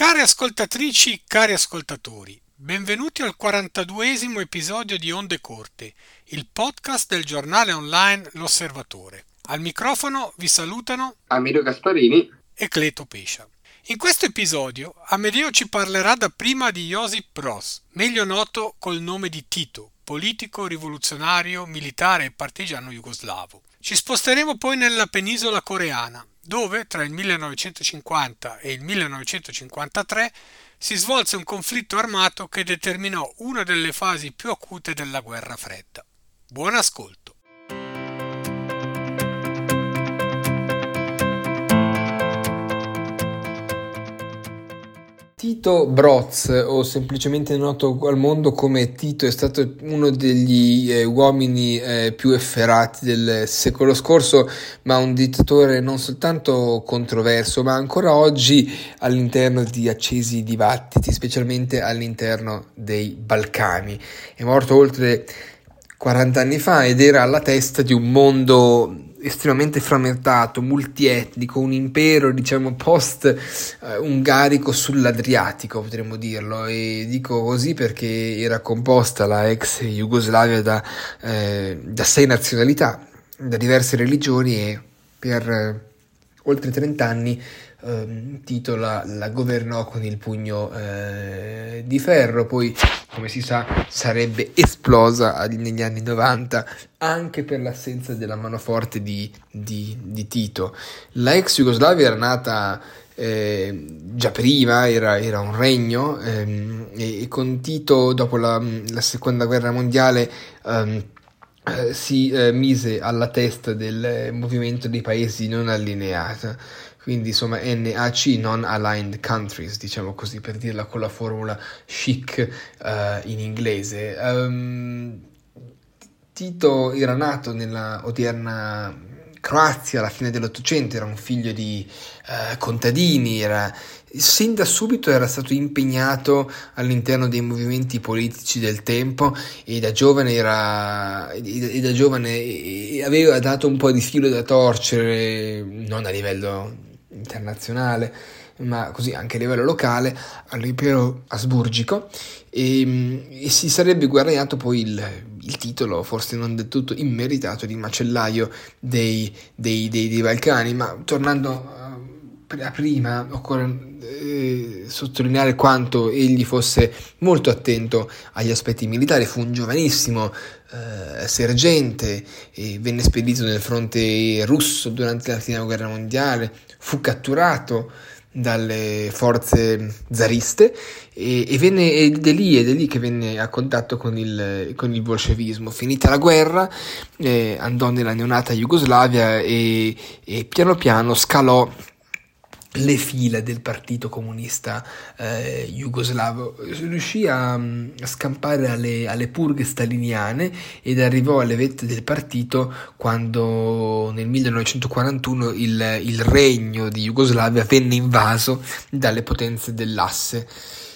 Care ascoltatrici, cari ascoltatori, benvenuti al 42esimo episodio di Onde Corte, il podcast del giornale online L'Osservatore. Al microfono vi salutano Amedeo Gasparini. e Cleto Pescia. In questo episodio Amedeo ci parlerà dapprima di Josip Broz, meglio noto col nome di Tito, politico, rivoluzionario, militare e partigiano jugoslavo. Ci sposteremo poi nella penisola coreana, dove tra il 1950 e il 1953 si svolse un conflitto armato che determinò una delle fasi più acute della guerra fredda. Buon ascolto! Tito Broz, o semplicemente noto al mondo come Tito, è stato uno degli uomini più efferati del secolo scorso, ma un dittatore non soltanto controverso, ma ancora oggi all'interno di accesi dibattiti, specialmente all'interno dei Balcani. È morto oltre 40 anni fa ed era alla testa di un mondo estremamente frammentato, multietnico, un impero post-ungarico sull'Adriatico, potremmo dirlo, e dico così perché era composta la ex Jugoslavia da 6 nazionalità, da diverse religioni, e per oltre 30 anni Tito la governò con il pugno di ferro. Poi, come si sa, sarebbe esplosa negli anni 90 anche per l'assenza della manoforte di Tito. La ex Jugoslavia era nata già prima, era un regno, e con Tito, dopo la seconda guerra mondiale, si mise alla testa del movimento dei paesi non allineati, quindi insomma NAC, Non Aligned Countries, diciamo così, per dirla con la formula chic in inglese. Tito era nato nella odierna Croazia alla fine dell'Ottocento, era un figlio di contadini, sin da subito era stato impegnato all'interno dei movimenti politici del tempo, e da giovane aveva dato un po' di filo da torcere, non a livello internazionale, ma così anche a livello locale, all'impero asburgico, e si sarebbe guadagnato poi il titolo, forse non del tutto immeritato, di macellaio dei Balcani. Ma tornando a prima, occorre sottolineare quanto egli fosse molto attento agli aspetti militari. Fu un giovanissimo sergente e venne spedito nel fronte russo durante la prima guerra mondiale, fu catturato dalle forze zariste ed è lì che venne a contatto con il bolscevismo. Finita la guerra, andò nella neonata Jugoslavia e piano piano scalò le fila del partito comunista jugoslavo. Riuscì a scampare alle purghe staliniane ed arrivò alle vette del partito quando nel 1941 il regno di Jugoslavia venne invaso dalle potenze dell'asse.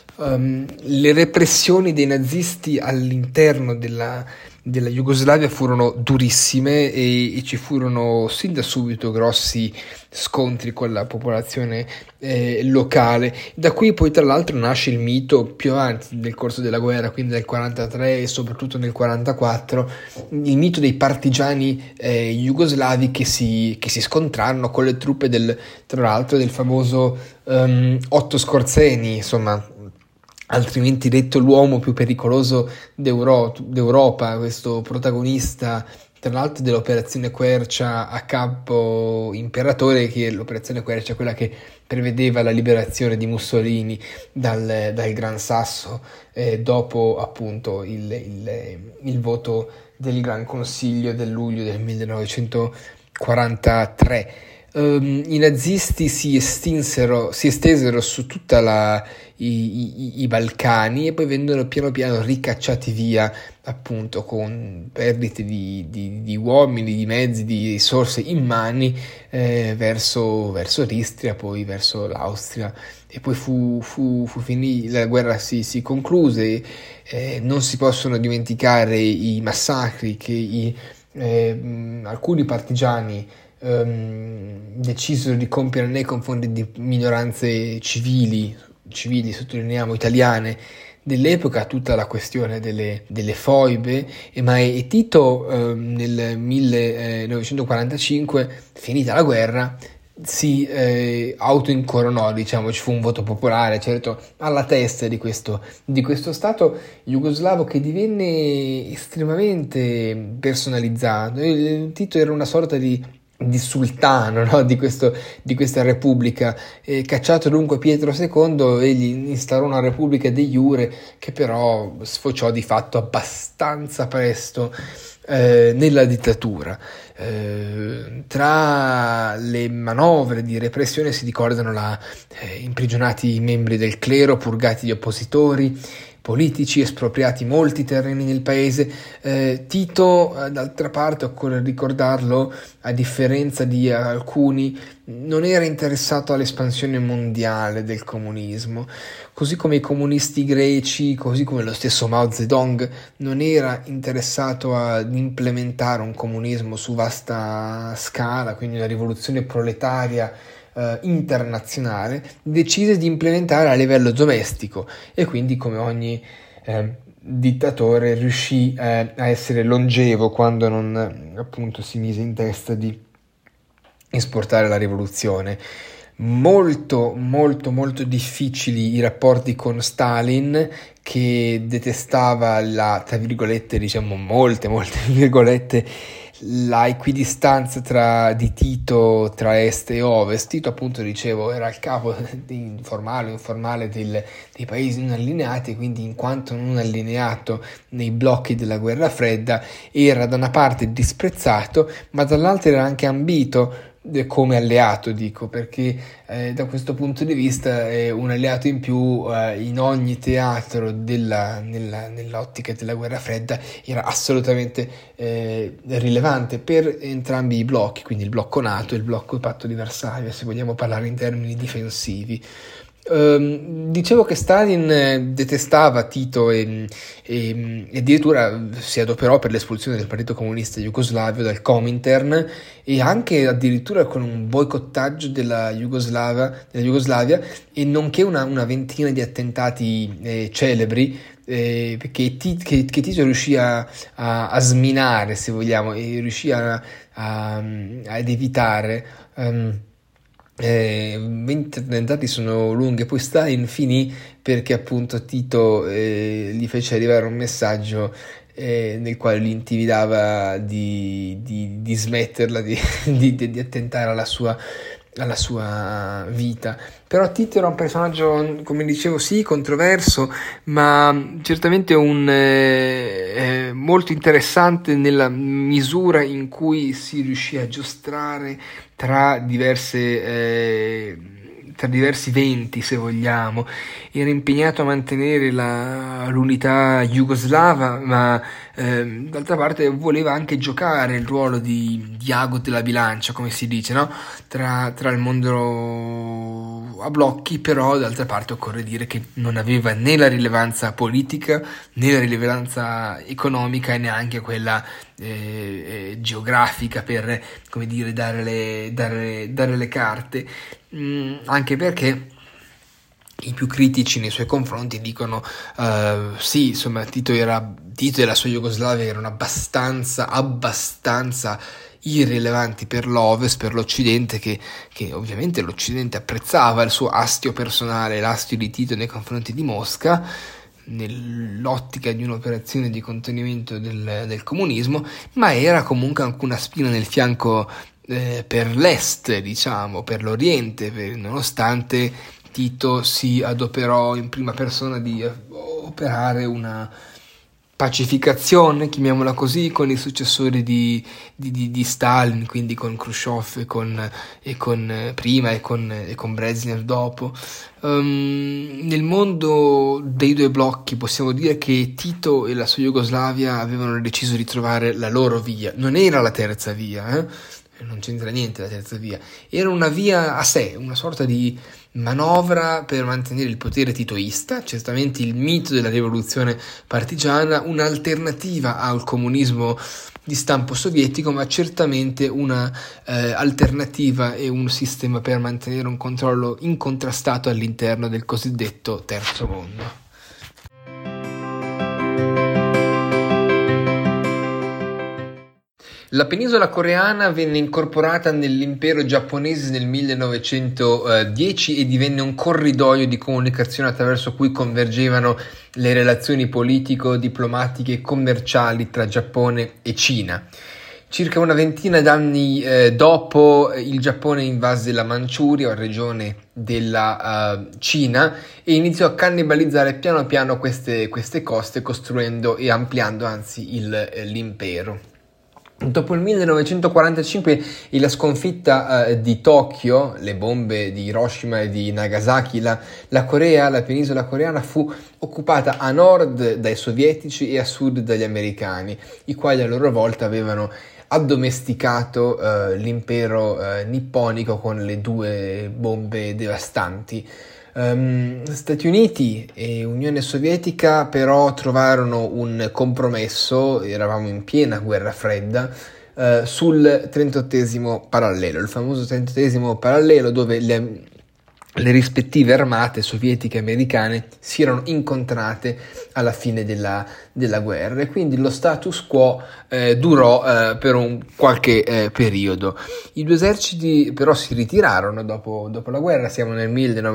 Le repressioni dei nazisti all'interno della Jugoslavia furono durissime e ci furono sin da subito grossi scontri con la popolazione locale. Da qui poi tra l'altro nasce il mito, più avanti nel corso della guerra, quindi nel 43 e soprattutto nel 44, il mito dei partigiani jugoslavi che si scontrarono con le truppe tra l'altro del famoso Otto Skorzeny, insomma, altrimenti detto l'uomo più pericoloso d'Europa, questo protagonista tra l'altro dell'operazione Quercia a capo imperatore, che l'operazione Quercia è quella che prevedeva la liberazione di Mussolini dal Gran Sasso dopo appunto il voto del Gran Consiglio del luglio del 1943. I nazisti si estesero su tutta i Balcani e poi vennero piano piano ricacciati via, appunto con perdite di uomini, di mezzi, di risorse immani, verso l'Istria, poi verso l'Austria, e poi fu finì, la guerra si concluse. Non si possono dimenticare i massacri che alcuni partigiani decisero di compiere nei confronti di minoranze civili civili, sottolineiamo italiane, dell'epoca, tutta la questione delle foibe, e Tito nel 1945, finita la guerra, si autoincoronò, diciamo, ci fu un voto popolare, certo, alla testa di questo stato jugoslavo che divenne estremamente personalizzato. Tito era una sorta di sultano, no? di questa repubblica, cacciato dunque Pietro II, egli instaurò una repubblica de jure che però sfociò di fatto abbastanza presto nella dittatura. Tra le manovre di repressione si ricordano imprigionati i membri del clero, purgati gli oppositori politici, espropriati molti terreni nel paese. Tito, d'altra parte, occorre ricordarlo, a differenza di alcuni, non era interessato all'espansione mondiale del comunismo, così come i comunisti greci, così come lo stesso Mao Zedong non era interessato ad implementare un comunismo su vasta scala, quindi una rivoluzione proletaria internazionale, decise di implementare a livello domestico, e quindi, come ogni dittatore, riuscì a essere longevo quando non appunto si mise in testa di esportare la rivoluzione. Molto molto difficili i rapporti con Stalin, che detestava tra virgolette, diciamo molte virgolette, la equidistanza di Tito tra est e ovest. Tito, appunto, dicevo, era il capo informale o informale dei paesi non allineati, quindi in quanto non allineato nei blocchi della guerra fredda era da una parte disprezzato, ma dall'altra era anche ambito come alleato, dico, perché da questo punto di vista è un alleato in più in ogni teatro nell'ottica della guerra fredda era assolutamente rilevante per entrambi i blocchi, quindi il blocco NATO e il blocco Patto di Varsavia, se vogliamo parlare in termini difensivi. Dicevo che Stalin detestava Tito e addirittura si adoperò per l'espulsione del Partito Comunista Jugoslavio dal Comintern, e anche addirittura con un boicottaggio della Jugoslavia, e nonché una ventina di attentati celebri che Tito riuscì a sminare, se vogliamo, e riuscì ad evitare. 20 attentati sono lunghi. Poi Stalin finì perché appunto Tito gli fece arrivare un messaggio nel quale li intimidava di smetterla di attentare alla sua vita. Però Tito era un personaggio, come dicevo, sì, controverso, ma certamente molto interessante nella misura in cui si riuscì a giostrare tra diversi venti, se vogliamo. Era impegnato a mantenere l'unità jugoslava, ma d'altra parte voleva anche giocare il ruolo di ago della bilancia, come si dice, no? Tra il mondo a blocchi, però d'altra parte occorre dire che non aveva né la rilevanza politica né la rilevanza economica e neanche quella geografica per, come dire, dare le carte, anche perché i più critici nei suoi confronti dicono sì, insomma, Tito e la sua Jugoslavia erano abbastanza irrilevanti per l'Ovest, per l'Occidente, che ovviamente l'Occidente apprezzava il suo astio personale, l'astio di Tito nei confronti di Mosca, nell'ottica di un'operazione di contenimento del comunismo, ma era comunque anche una spina nel fianco per l'est, diciamo, per l'Oriente, nonostante Tito si adoperò in prima persona di operare una pacificazione, chiamiamola così, con i successori di Stalin, quindi con Khrushchev e con prima e con Brezhnev dopo. Nel mondo dei due blocchi possiamo dire che Tito e la sua Jugoslavia avevano deciso di trovare la loro via. Non era la terza via, non c'entra niente la terza via, era una via a sé, una sorta di manovra per mantenere il potere titoista, certamente il mito della rivoluzione partigiana, un'alternativa al comunismo di stampo sovietico, ma certamente una alternativa e un sistema per mantenere un controllo incontrastato all'interno del cosiddetto terzo mondo. La penisola coreana venne incorporata nell'impero giapponese nel 1910 e divenne un corridoio di comunicazione attraverso cui convergevano le relazioni politico-diplomatiche e commerciali tra Giappone e Cina. Circa una ventina d'anni dopo, il Giappone invase la Manciuria, regione della Cina, e iniziò a cannibalizzare piano piano queste coste, costruendo e ampliando anzi l'impero. Dopo il 1945 e la sconfitta di Tokyo, le bombe di Hiroshima e di Nagasaki, la penisola coreana fu occupata a nord dai sovietici e a sud dagli americani, i quali a loro volta avevano addomesticato l'impero nipponico con le due bombe devastanti. Stati Uniti e Unione Sovietica però trovarono un compromesso, eravamo in piena guerra fredda, sul 38esimo parallelo, il famoso 38esimo parallelo dove le rispettive armate sovietiche e americane si erano incontrate alla fine della guerra, e quindi lo status quo durò per un qualche periodo. I due eserciti però si ritirarono dopo la guerra, siamo nel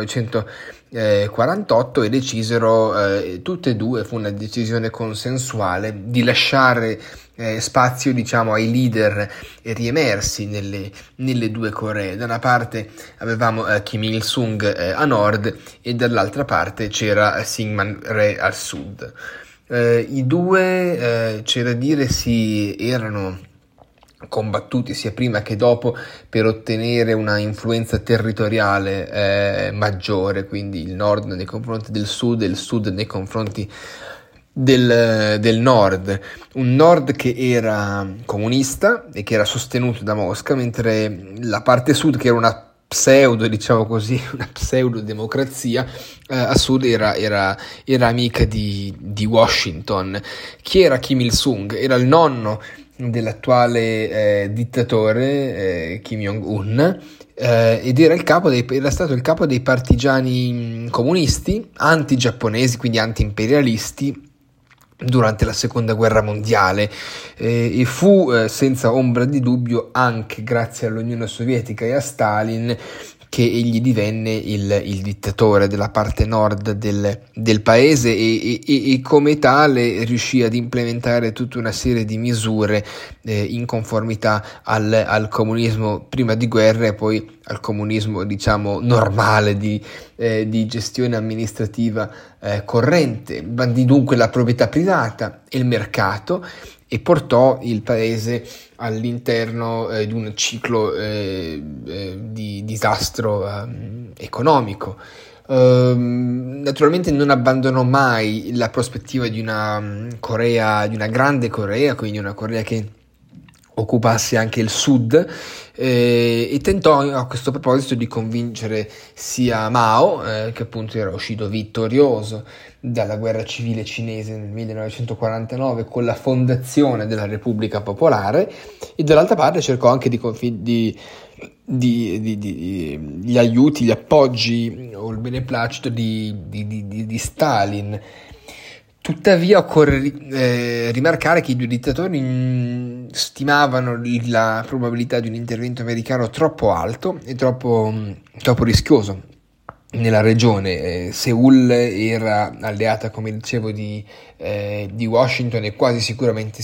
1948, e decisero tutte e due, fu una decisione consensuale, di lasciare spazio ai leader riemersi nelle due Coree. Da una parte avevamo Kim Il-sung a nord e dall'altra parte c'era Syngman Rhee al sud. I due, c'è da dire, si erano combattuti sia prima che dopo per ottenere una influenza territoriale maggiore, quindi il nord nei confronti del sud e il sud nei confronti del nord, un nord che era comunista e che era sostenuto da Mosca, mentre la parte sud, che era una pseudo democrazia, a sud era amica di Washington. Chi era Kim Il-sung? Era il nonno dell'attuale dittatore Kim Jong-un, ed era stato il capo dei partigiani comunisti anti-giapponesi, quindi anti-imperialisti, durante la seconda guerra mondiale, e fu senza ombra di dubbio anche grazie all'Unione Sovietica e a Stalin che egli divenne il dittatore della parte nord del paese, e come tale riuscì ad implementare tutta una serie di misure in conformità al comunismo prima di guerra e poi al comunismo normale di gestione amministrativa corrente. Bandì dunque la proprietà privata e il mercato e portò il paese all'interno di un ciclo di disastro economico. Naturalmente non abbandonò mai la prospettiva di una Corea, di una grande Corea, quindi una Corea che occupasse anche il sud, e tentò a questo proposito di convincere sia Mao, che appunto era uscito vittorioso dalla guerra civile cinese nel 1949 con la fondazione della Repubblica Popolare, e dall'altra parte cercò anche gli aiuti, gli appoggi o il beneplacito di Stalin. Tuttavia occorre rimarcare che i due dittatori stimavano la probabilità di un intervento americano troppo alto e troppo rischioso nella regione. Seoul era alleata, come dicevo, di Washington, e quasi sicuramente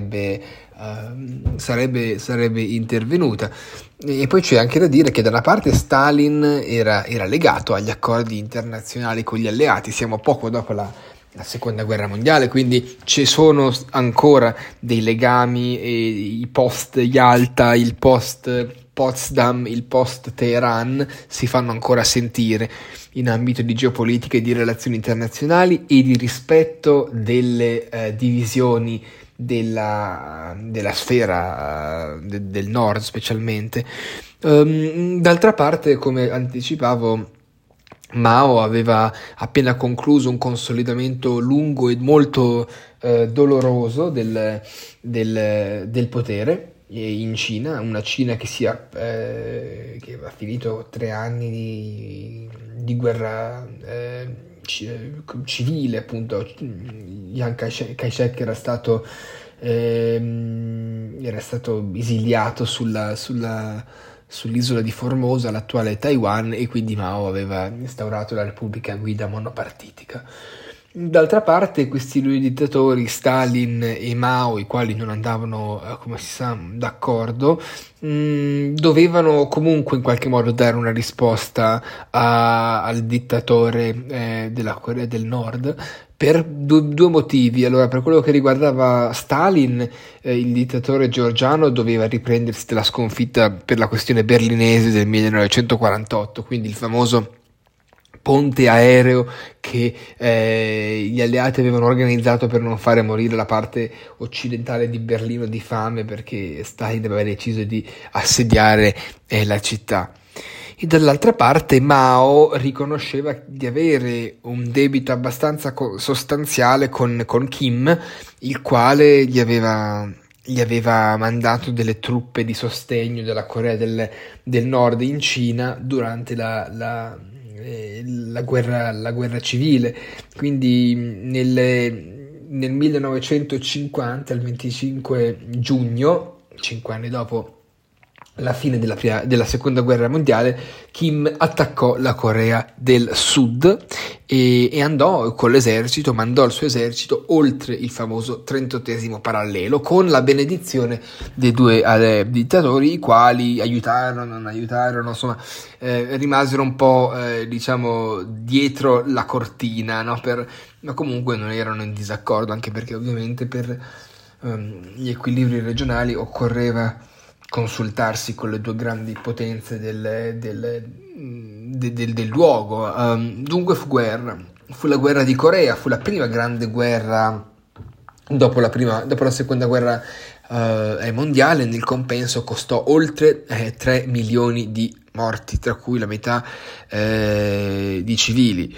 sarebbe intervenuta. E poi c'è anche da dire che da una parte Stalin era legato agli accordi internazionali con gli alleati, siamo poco dopo la seconda guerra mondiale, quindi ci sono ancora dei legami, i post Yalta, il post Potsdam, il post Teheran si fanno ancora sentire in ambito di geopolitica e di relazioni internazionali e di rispetto delle divisioni della sfera del nord specialmente. D'altra parte, come anticipavo, Mao aveva appena concluso un consolidamento lungo e molto doloroso del potere in Cina, una Cina che aveva finito 3 anni di guerra civile, appunto. Chiang Kai-shek era stato esiliato sull'isola di Formosa, l'attuale Taiwan, e quindi Mao aveva instaurato la Repubblica a guida monopartitica. D'altra parte, questi due dittatori, Stalin e Mao, i quali non andavano, come si sa, d'accordo, dovevano comunque in qualche modo dare una risposta al dittatore della Corea del Nord, per due motivi. Allora, per quello che riguardava Stalin, il dittatore georgiano doveva riprendersi dalla sconfitta per la questione berlinese del 1948, quindi il famoso ponte aereo che gli alleati avevano organizzato per non fare morire la parte occidentale di Berlino di fame, perché Stalin aveva deciso di assediare la città. E dall'altra parte Mao riconosceva di avere un debito abbastanza sostanziale con Kim, il quale gli aveva mandato delle truppe di sostegno della Corea del Nord in Cina durante la guerra civile. Quindi nel 1950, il 25 giugno, 5 anni dopo la fine della seconda guerra mondiale, Kim attaccò la Corea del Sud e mandò il suo esercito oltre il famoso 38° parallelo, con la benedizione dei due dittatori, i quali non aiutarono, insomma, rimasero un po' dietro la cortina, no? Ma comunque non erano in disaccordo, anche perché ovviamente per gli equilibri regionali occorreva consultarsi con le due grandi potenze del luogo. Dunque fu la guerra di Corea, fu la prima grande guerra dopo la seconda guerra mondiale. Nel compenso costò oltre 3 milioni di morti, tra cui la metà di civili.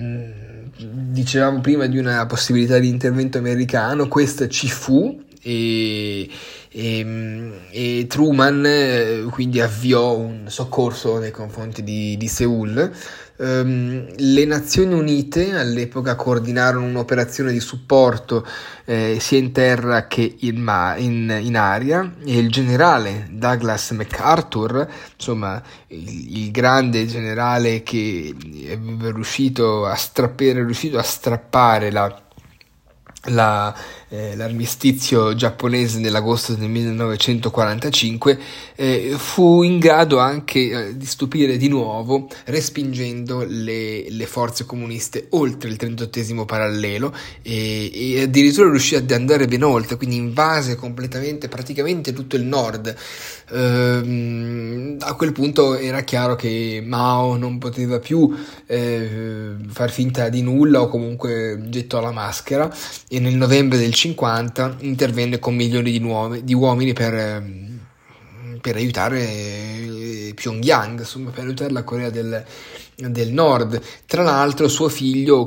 Dicevamo prima di una possibilità di intervento americano, questa ci fu, e Truman quindi avviò un soccorso nei confronti di Seul. Le Nazioni Unite all'epoca coordinarono un'operazione di supporto sia in terra che in aria, e il generale Douglas MacArthur, insomma il grande generale che è riuscito a strappare l'armistizio giapponese nell'agosto del 1945, fu in grado anche di stupire di nuovo, respingendo le forze comuniste oltre il 38° parallelo, e addirittura riuscì ad andare ben oltre, quindi invase completamente, praticamente tutto il nord. A quel punto era chiaro che Mao non poteva più far finta di nulla, o comunque gettò la maschera, e nel novembre del 50 intervenne con milioni di uomini per aiutare Pyongyang, insomma, per aiutare la Corea del Nord. Tra l'altro il suo figlio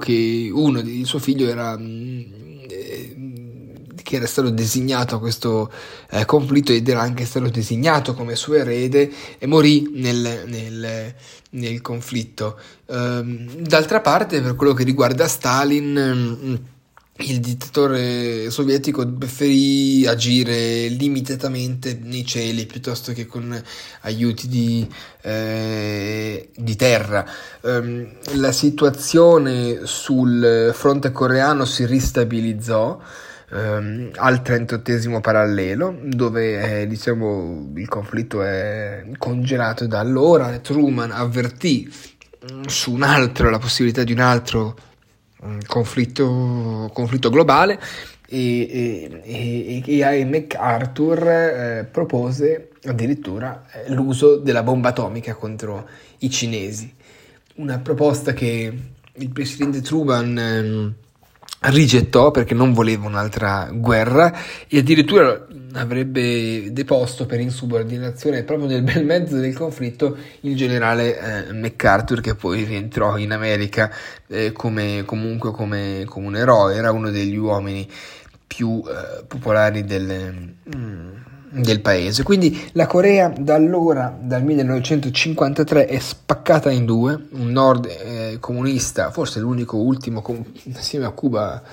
che era stato designato a questo conflitto, ed era anche stato designato come suo erede, e morì nel conflitto. D'altra parte, per quello che riguarda Stalin, il dittatore sovietico preferì agire limitatamente nei cieli piuttosto che con aiuti di terra. La situazione sul fronte coreano si ristabilizzò al 38° parallelo, dove il conflitto è congelato da allora. Truman avvertì su la possibilità di un altro conflitto globale, e MacArthur propose addirittura l'uso della bomba atomica contro i cinesi, una proposta che il presidente Truman rigettò perché non voleva un'altra guerra e addirittura avrebbe deposto per insubordinazione proprio nel bel mezzo del conflitto il generale MacArthur, che poi rientrò in America come un eroe. Era uno degli uomini più popolari del paese. Quindi la Corea da allora, dal 1953, è spaccata in due: un nord comunista, forse l'unico ultimo assieme a Cuba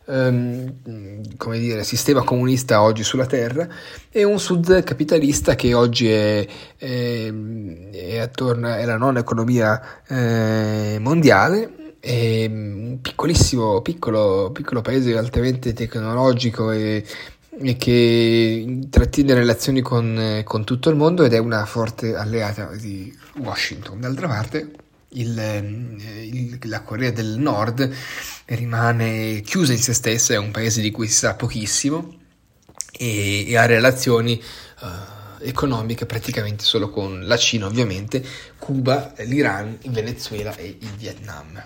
sistema comunista oggi sulla terra, e un sud capitalista che oggi è la nona economia mondiale. È un piccolo paese altamente tecnologico e che intrattiene relazioni con tutto il mondo, ed è una forte alleata di Washington. D'altra parte la Corea del Nord rimane chiusa in se stessa, è un paese di cui si sa pochissimo e ha relazioni economiche praticamente solo con la Cina, ovviamente, Cuba, l'Iran, il Venezuela e il Vietnam.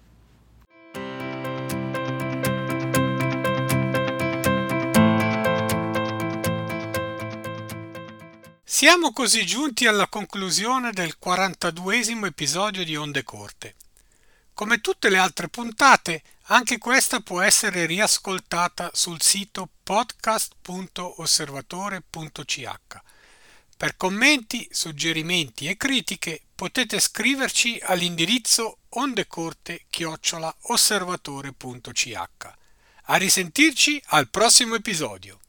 Siamo così giunti alla conclusione del 42esimo episodio di Onde Corte. Come tutte le altre puntate, anche questa può essere riascoltata sul sito podcast.osservatore.ch. Per commenti, suggerimenti e critiche potete scriverci all'indirizzo ondecorte@osservatore.ch. A risentirci al prossimo episodio.